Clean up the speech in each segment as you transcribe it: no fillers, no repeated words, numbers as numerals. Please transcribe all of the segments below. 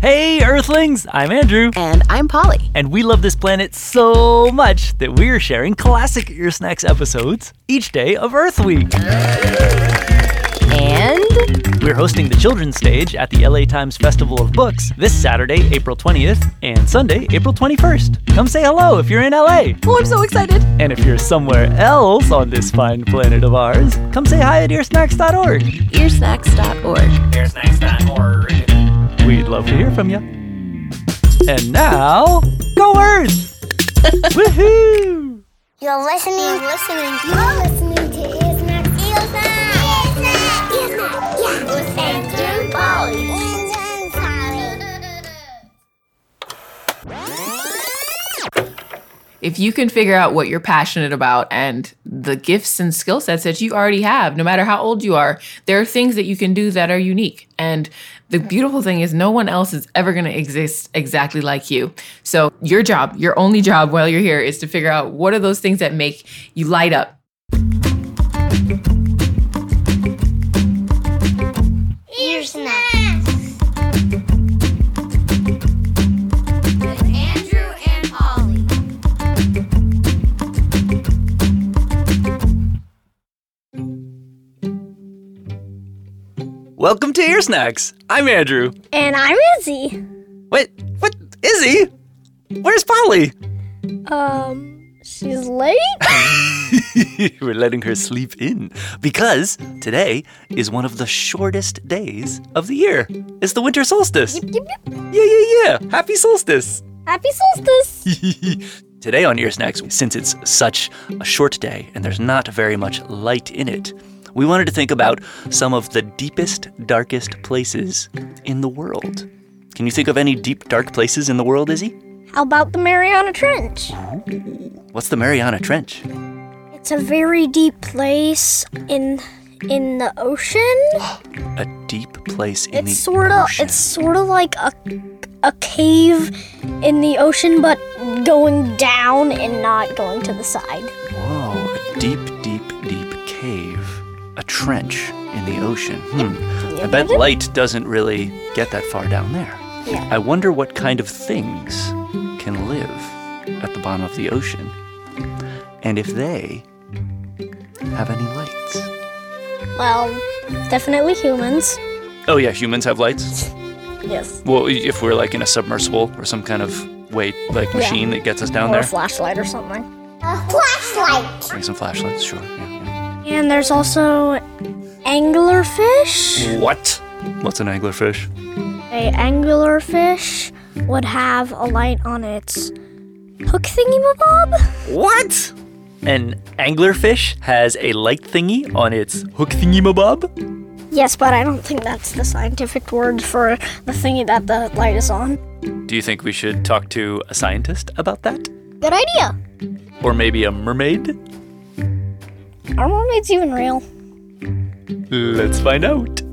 Hey, Earthlings! I'm Andrew. And I'm Polly. And we love this planet so much that we're sharing classic Ear Snacks episodes each day of Earth Week. And we're hosting the children's stage at the LA Times Festival of Books this Saturday, April 20th, and Sunday, April 21st. Come say hello if you're in LA. Oh, I'm so excited. And if you're somewhere else on this fine planet of ours, come say hi at earsnacks.org. Earsnacks.org. Earsnacks.org. We'd love to hear from you. And now, go Earth! Woohoo! You're listening to Ear Snacks. Ear Snacks. Yeah. With Andrew and Polly. If you can figure out what you're passionate about and the gifts and skill sets that you already have, no matter how old you are, there are things that you can do that are unique. And the beautiful thing is no one else is ever going to exist exactly like you. So your job, your only job while you're here is to figure out what are those things that make you light up. Ear Snacks. Welcome to Ear Snacks. I'm Andrew. And I'm Izzy. Wait, what? Izzy? Where's Polly? She's late? We're letting her sleep in because today is one of the shortest days of the year. It's the winter solstice. Yep. Yeah. Happy solstice. Happy solstice. Today on Ear Snacks, since it's such a short day and there's not very much light in it, we wanted to think about some of the deepest, darkest places in the world. Can you think of any deep, dark places in the world, Izzy? How about the Mariana Trench? What's the Mariana Trench? It's a very deep place in the ocean. A deep place in It's the sorta ocean. it's sorta like a cave in the ocean, but going down and not going to the side. Whoa, a deep, deep, deep cave. A trench in the ocean. I bet light doesn't really get that far down there. Yeah. I wonder what kind of things can live at the bottom of the ocean, and if they have any lights. Well, definitely humans. Oh yeah, humans have lights? Yes. Well, if we're like in a submersible or some kind of machine that gets us down Or there. a flashlight or something. A flashlight! Like some flashlights, sure. Yeah. And there's also anglerfish. What? What's an anglerfish? A anglerfish would have a light on its hook thingy-mabob. What? An anglerfish has a light thingy on its hook thingy-mabob? Yes, but I don't think that's the scientific word for the thingy that the light is on. Do you think we should talk to a scientist about that? Good idea. Or maybe a mermaid? Are mermaids even real? Let's find out.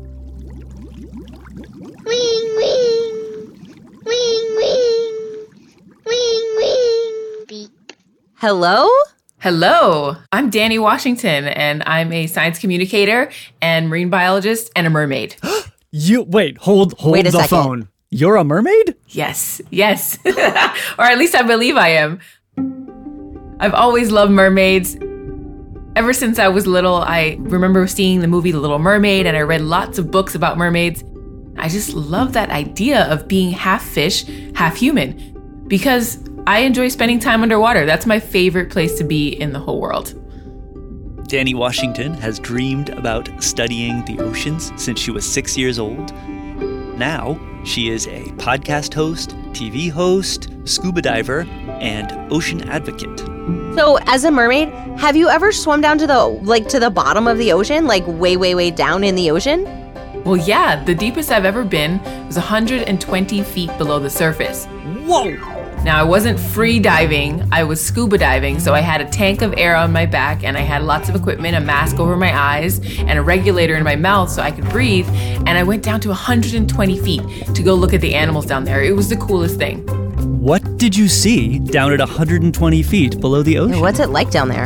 Wing, wing. Wing, wing. Wing, wing. Beep. Hello? Hello, I'm Danny Washington, and I'm a science communicator and marine biologist and a mermaid. Hold Wait a the second. phone. You're a mermaid? Yes. Or at least I believe I am. I've always loved mermaids. Ever since I was little, I remember seeing the movie The Little Mermaid, and I read lots of books about mermaids. I just love that idea of being half fish, half human, because I enjoy spending time underwater. That's my favorite place to be in the whole world. Danny Washington has dreamed about studying the oceans since she was 6 years old. Now, she is a podcast host, TV host, scuba diver, and ocean advocate. So, as a mermaid, have you ever swum down to the bottom of the ocean, like way, way, way down in the ocean? Well, yeah, the deepest I've ever been was 120 feet below the surface. Whoa! Now, I wasn't free diving, I was scuba diving, so I had a tank of air on my back, and I had lots of equipment, a mask over my eyes, and a regulator in my mouth so I could breathe, and I went down to 120 feet to go look at the animals down there. It was the coolest thing. What did you see down at 120 feet below the ocean? What's it like down there?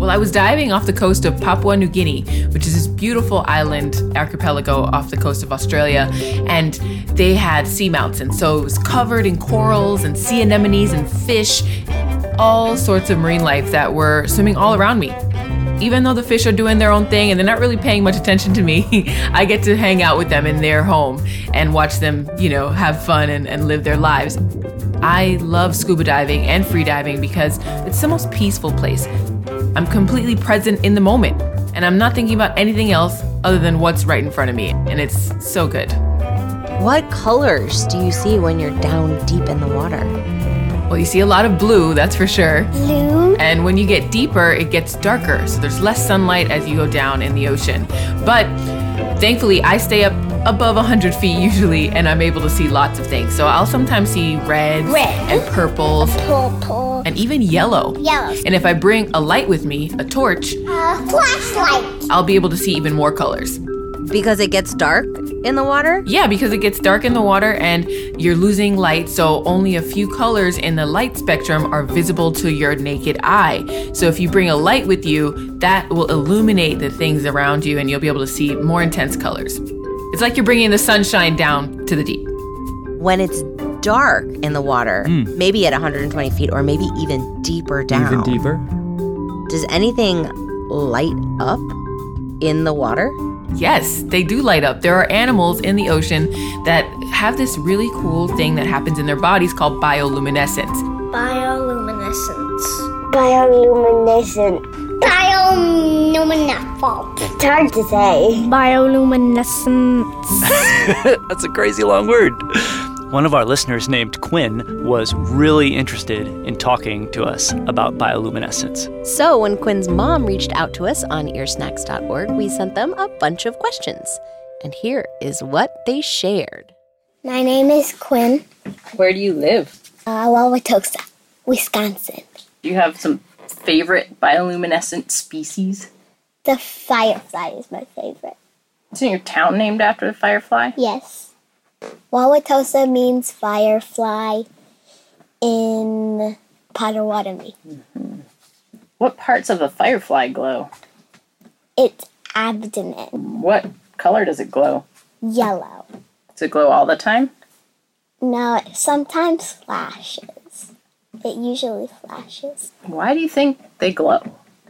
Well, I was diving off the coast of Papua New Guinea, which is this beautiful island archipelago off the coast of Australia, and they had seamounts, and so it was covered in corals and sea anemones and fish, all sorts of marine life that were swimming all around me. Even though the fish are doing their own thing and they're not really paying much attention to me, I get to hang out with them in their home and watch them, have fun and live their lives. I love scuba diving and free diving because it's the most peaceful place. I'm completely present in the moment, and I'm not thinking about anything else other than what's right in front of me, and it's so good. What colors do you see when you're down deep in the water? Well, you see a lot of blue, that's for sure. Blue. And when you get deeper, it gets darker, so there's less sunlight as you go down in the ocean. But thankfully, I stay up above 100 feet usually, and I'm able to see lots of things. So I'll sometimes see reds and purples Purple. and even yellow. Yellow. And if I bring a light with me, a torch, Flashlight. I'll be able to see even more colors. Because it gets dark in the water? Yeah, because it gets dark in the water and you're losing light, so only a few colors in the light spectrum are visible to your naked eye. So if you bring a light with you, that will illuminate the things around you and you'll be able to see more intense colors. It's like you're bringing the sunshine down to the deep. When it's dark in the water, maybe at 120 feet or maybe even deeper down. Even deeper? Does anything light up in the water? Yes, they do light up. There are animals in the ocean that have this really cool thing that happens in their bodies called bioluminescence. Bioluminescence. Bioluminescent. Bioluminescent. It's hard to say. Bioluminescence. That's a crazy long word. One of our listeners named Quinn was really interested in talking to us about bioluminescence. So when Quinn's mom reached out to us on earsnacks.org, we sent them a bunch of questions. And here is what they shared. My name is Quinn. Where do you live? Wauwatosa, Wisconsin. Do you have some favorite bioluminescent species? The firefly is my favorite. Isn't your town named after the firefly? Yes. Wauwatosa means firefly in Potawatomi. What parts of the firefly glow? Its abdomen. What color does it glow? Yellow. Does it glow all the time? No, it sometimes flashes. It usually flashes. Why do you think they glow?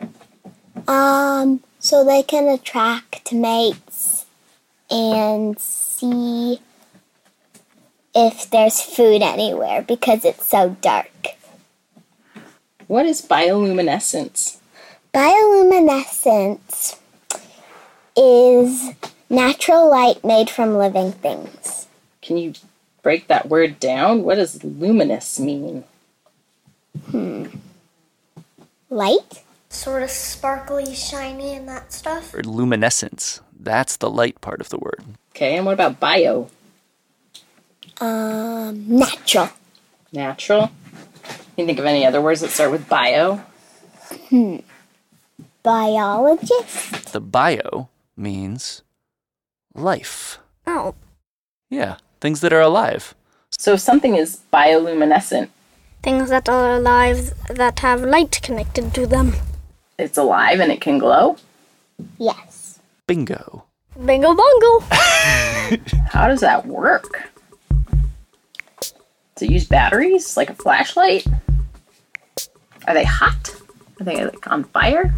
So they can attract mates and see if there's food anywhere because it's so dark. What is bioluminescence? Bioluminescence is natural light made from living things. Can you break that word down? What does luminous mean? Light? Sort of sparkly, shiny, and that stuff. Or luminescence. That's the light part of the word. Okay, and what about bio? Natural. Natural? Can you think of any other words that start with bio? Biologist? The bio means life. Oh. Yeah, things that are alive. So if something is bioluminescent, Things that are alive that have light connected to them. it's alive and it can glow? Yes. Bingo. Bingo bongo. How does that work? Does it use batteries, like a flashlight? Are they hot? Are they like on fire?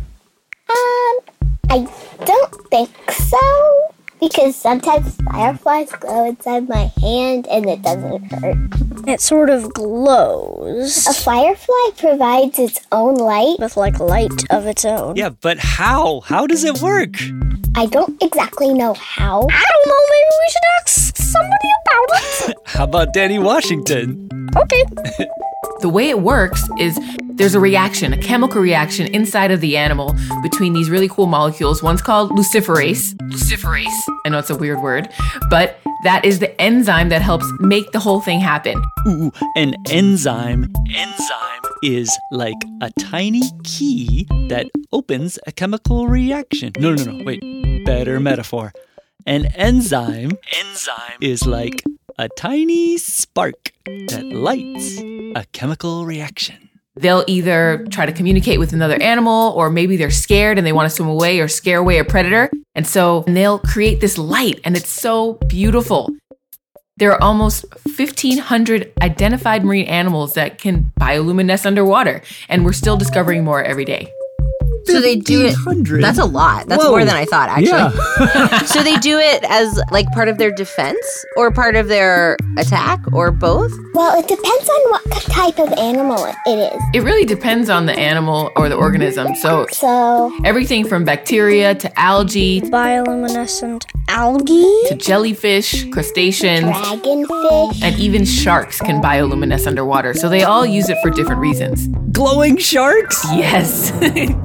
I don't think so. Because sometimes fireflies glow inside my hand and it doesn't hurt. It sort of glows. A firefly provides its own light. With like light of its own. Yeah, but how? How does it work? I don't exactly know how. I don't know, maybe we should ask somebody about it. How about Danny Washington? Okay. The way it works is there's a reaction, a chemical reaction inside of the animal between these really cool molecules. One's called luciferase. Luciferase. I know it's a weird word, but that is the enzyme that helps make the whole thing happen. Ooh, an enzyme. Enzyme is like a tiny key that opens a chemical reaction. No, wait. Better metaphor. An enzyme is like a tiny spark that lights a chemical reaction. They'll either try to communicate with another animal, or maybe they're scared and they want to swim away or scare away a predator. And so they'll create this light, and it's so beautiful. There are almost 1,500 identified marine animals that can bioluminesce underwater, and we're still discovering more every day. So they do it. 1,500? That's a lot. That's Whoa. more than I thought, actually. Yeah. So they do it as like part of their defense or part of their attack or both? Well, it depends on what type of animal it is. It really depends on the animal or the organism. So So, everything from bacteria to algae Bioluminescent algae. to jellyfish, crustaceans, dragonfish. and even sharks can bioluminesce underwater. So they all use it for different reasons. Glowing sharks? Yes.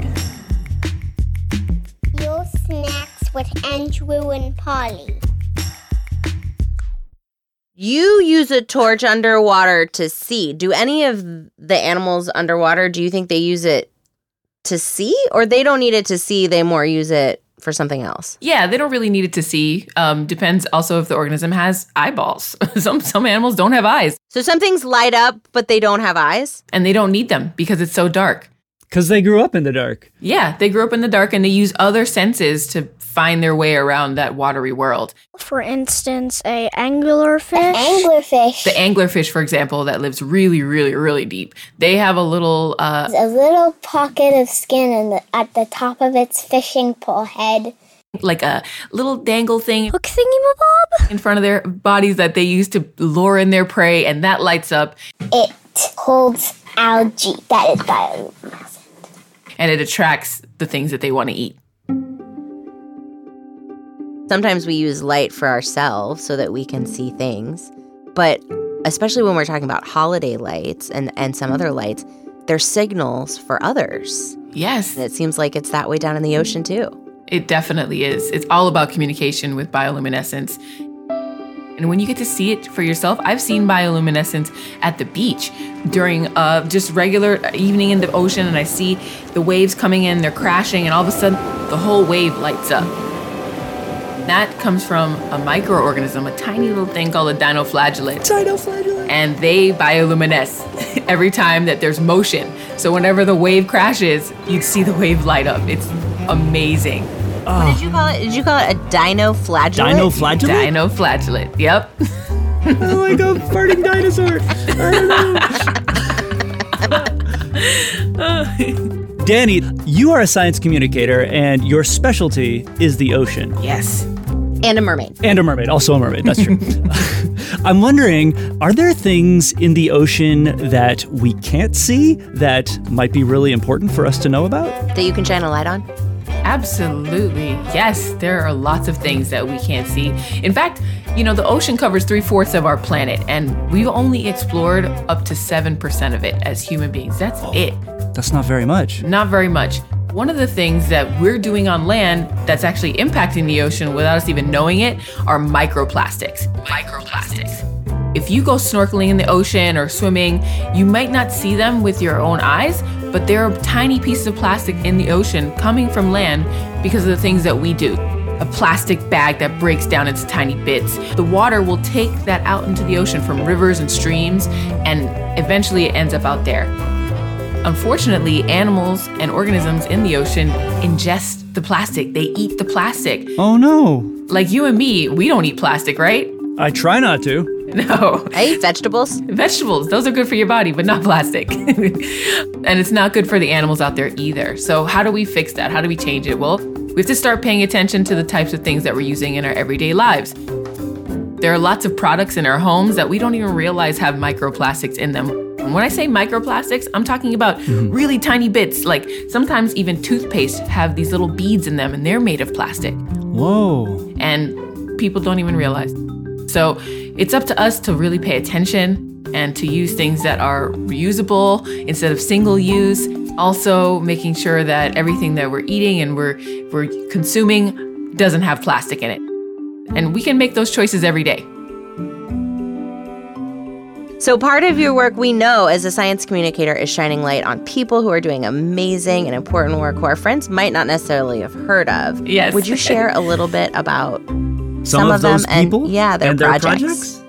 Your snacks with Andrew and Polly. You use a torch underwater to see. Do any of the animals underwater, do you think they use it to see? Or they don't need it to see, they more use it for something else? Yeah, they don't really need it to see. Depends also if the organism has eyeballs. Some animals don't have eyes, So some things light up, but they don't have eyes? and they don't need them because it's so dark. Because they grew up in the dark. Yeah, they grew up in the dark and they use other senses to find their way around that watery world. For instance, a anglerfish. Anglerfish. The anglerfish, for example, that lives really, really, really deep, they have a little A little pocket of skin at the top of its fishing pole head. like a little dangle thing Hook thingy-mabob. in front of their bodies that they use to lure in their prey, and that lights up It holds algae that is bioluminescent. and it attracts the things that they want to eat. Sometimes we use light for ourselves so that we can see things. But especially when we're talking about holiday lights and some other lights, they're signals for others. Yes, And it seems like it's that way down in the ocean too. it definitely is. It's all about communication with bioluminescence. And when you get to see it for yourself, I've seen bioluminescence at the beach during just regular evening in the ocean, and I see the waves coming in, they're crashing, and all of a sudden the whole wave lights up. That comes from a microorganism, a tiny little thing called a dinoflagellate. Dinoflagellate. And they bioluminesce every time that there's motion. So whenever the wave crashes, you'd see the wave light up. It's amazing. What did you call it? Did you call it a dinoflagellate? Dinoflagellate? Dinoflagellate, yep. Like a farting dinosaur. I don't know. Danny, you are a science communicator, and your specialty is the ocean. Yes. And a mermaid. And a mermaid, also a mermaid, that's true. I'm wondering, are there things in the ocean that we can't see that might be really important for us to know about? That you can shine a light on? Absolutely. Yes, there are lots of things that we can't see. In fact, the ocean covers 3/4 of our planet, and we've only explored up to 7% of it as human beings. That's it. That's not very much. Not very much. One of the things that we're doing on land that's actually impacting the ocean without us even knowing it are microplastics. Microplastics. If you go snorkeling in the ocean or swimming, you might not see them with your own eyes, but there are tiny pieces of plastic in the ocean coming from land because of the things that we do. A plastic bag that breaks down into tiny bits. The water will take that out into the ocean from rivers and streams, and eventually it ends up out there. Unfortunately, animals and organisms in the ocean ingest the plastic. They eat the plastic. Oh no. Like you and me, we don't eat plastic, right? I try not to. No. I eat vegetables. Vegetables, those are good for your body, but not plastic. And it's not good for the animals out there either. So how do we fix that? How do we change it? Well, we have to start paying attention to the types of things that we're using in our everyday lives. There are lots of products in our homes that we don't even realize have microplastics in them. And when I say microplastics, I'm talking about really tiny bits. Like sometimes even toothpaste have these little beads in them, and they're made of plastic. Whoa. And people don't even realize. So it's up to us to really pay attention and to use things that are reusable instead of single use. Also making sure that everything that we're eating and we're consuming doesn't have plastic in it. And we can make those choices every day. So part of your work, we know, as a science communicator, is shining light on people who are doing amazing and important work who our friends might not necessarily have heard of. Yes. Would you share a little bit about Some of those them people and their and projects?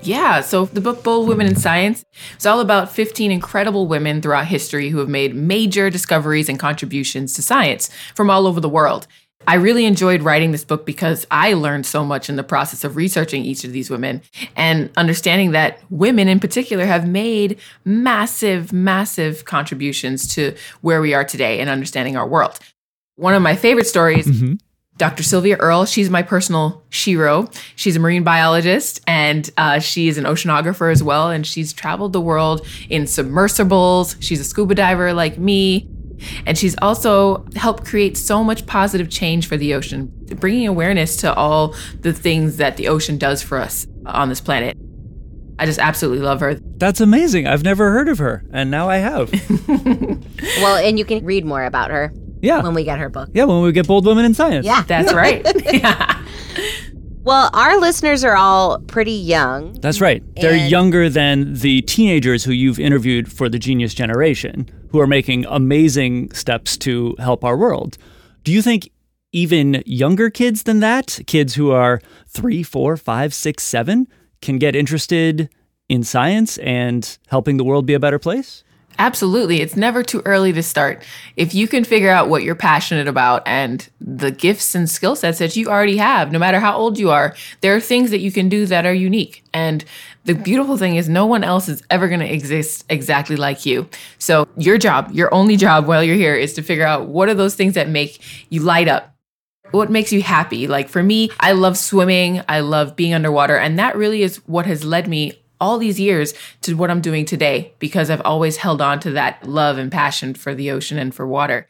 Yeah, so the book Bold Women in Science is all about 15 incredible women throughout history who have made major discoveries and contributions to science from all over the world. I really enjoyed writing this book because I learned so much in the process of researching each of these women and understanding that women in particular have made massive, massive contributions to where we are today and understanding our world. One of my favorite stories, Dr. Sylvia Earle, she's my personal shero. She's a marine biologist and she is an oceanographer as well. And she's traveled the world in submersibles. She's a scuba diver like me. And she's also helped create so much positive change for the ocean, bringing awareness to all the things that the ocean does for us on this planet. I just absolutely love her. That's amazing. I've never heard of her, and now I have. Well, and you can read more about her when we get her book. Yeah, when we get Bold Women in Science. Yeah. That's right. Yeah. Well, our listeners are all pretty young. That's right. They're younger than the teenagers who you've interviewed for the Genius Generation, who are making amazing steps to help our world. Do you think even younger kids than that, kids who are 3, 4, 5, 6, 7, can get interested in science and helping the world be a better place? Absolutely. It's never too early to start. If you can figure out what you're passionate about and the gifts and skill sets that you already have, no matter how old you are, there are things that you can do that are unique. And the beautiful thing is no one else is ever going to exist exactly like you. So your job, your only job while you're here is to figure out what are those things that make you light up. What makes you happy? Like for me, I love swimming. I love being underwater. And that really is what has led me all these years to what I'm doing today, because I've always held on to that love and passion for the ocean and for water.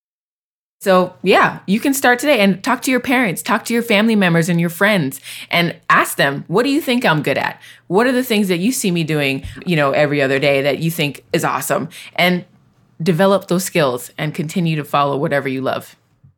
So yeah, you can start today and talk to your parents, talk to your family members and your friends and ask them, what do you think I'm good at? What are the things that you see me doing, every other day that you think is awesome? And develop those skills and continue to follow whatever you love.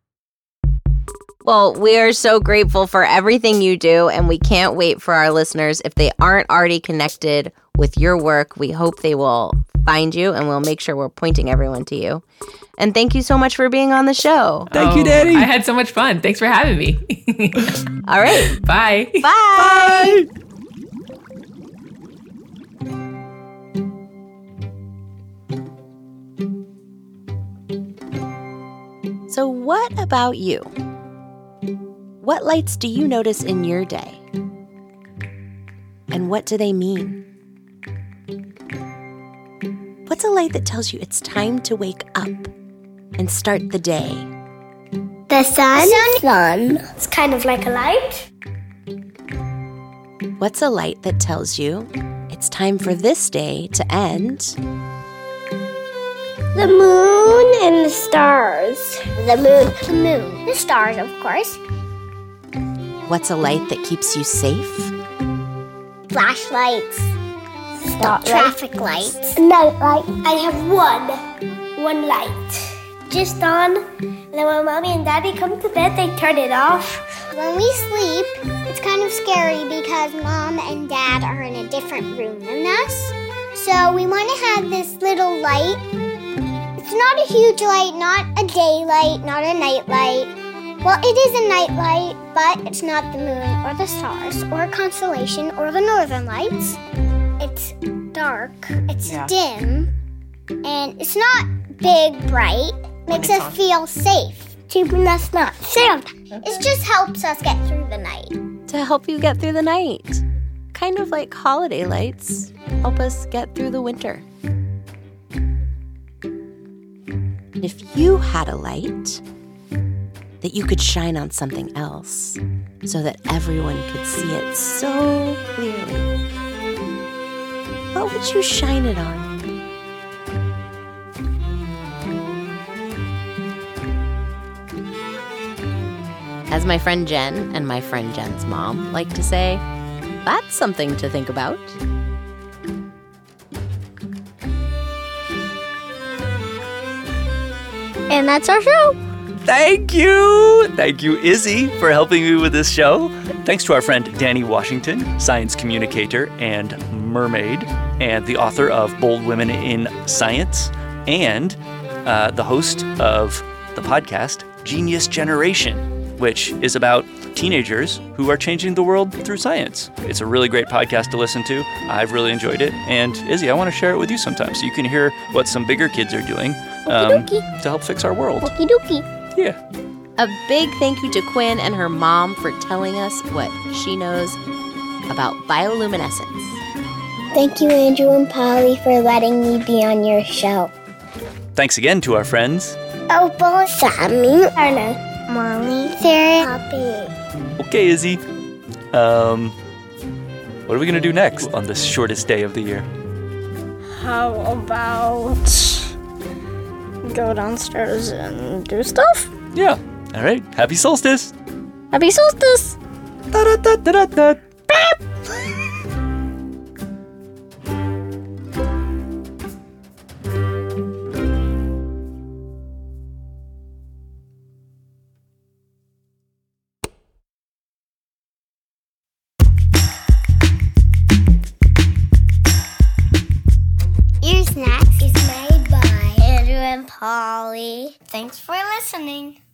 Well, we are so grateful for everything you do, and we can't wait for our listeners. If they aren't already connected with your work, we hope they will find you, and we'll make sure we're pointing everyone to you. And thank you so much for being on the show. Thank you, Danny. I had so much fun. Thanks for having me. All right. Bye. Bye. So what about you? What lights do you notice in your day? And what do they mean? What's a light that tells you it's time to wake up and start the day? The sun. Sun. It's kind of like a light. What's a light that tells you it's time for this day to end? The moon and the stars. The moon. The stars, of course. What's a light that keeps you safe? Flashlights. Stop Traffic lights. Night light. I have one light. Just on. And then when mommy and daddy come to bed, they turn it off. When we sleep, it's kind of scary because mom and dad are in a different room than us. So we want to have this little light. It's not a huge light, not a daylight, not a night light. Well, it is a night light, but it's not the moon or the stars or a constellation or the northern lights. It's dark, it's dim, and it's not big, bright. Makes us feel safe, keeping us not sad. It just helps us get through the night. To help you get through the night. Kind of like holiday lights help us get through the winter. If you had a light that you could shine on something else so that everyone could see it so clearly, what would you shine it on? As my friend Jen and my friend Jen's mom like to say, that's something to think about. And that's our show. Thank you! Thank you, Izzy, for helping me with this show. Thanks to our friend Danny Washington, science communicator and mermaid, and the author of Bold Women in Science, and the host of the podcast, Genius Generation, which is about teenagers who are changing the world through science. It's a really great podcast to listen to. I've really enjoyed it. And Izzy, I want to share it with you sometime so you can hear what some bigger kids are doing to help fix our world. Okie dokie. Yeah. A big thank you to Quinn and her mom for telling us what she knows about bioluminescence. Thank you, Andrew and Polly, for letting me be on your show. Thanks again to our friends. Opal, Sammy, Arna, Mommy, Sarah, Poppy. Okay, Izzy. What are we going to do next on the shortest day of the year? How about go downstairs and do stuff? Yeah. All right. Happy solstice. Happy solstice! Da-da-da-da-da-da. Ear Snacks is made by Andrew and Polly. Thanks for listening.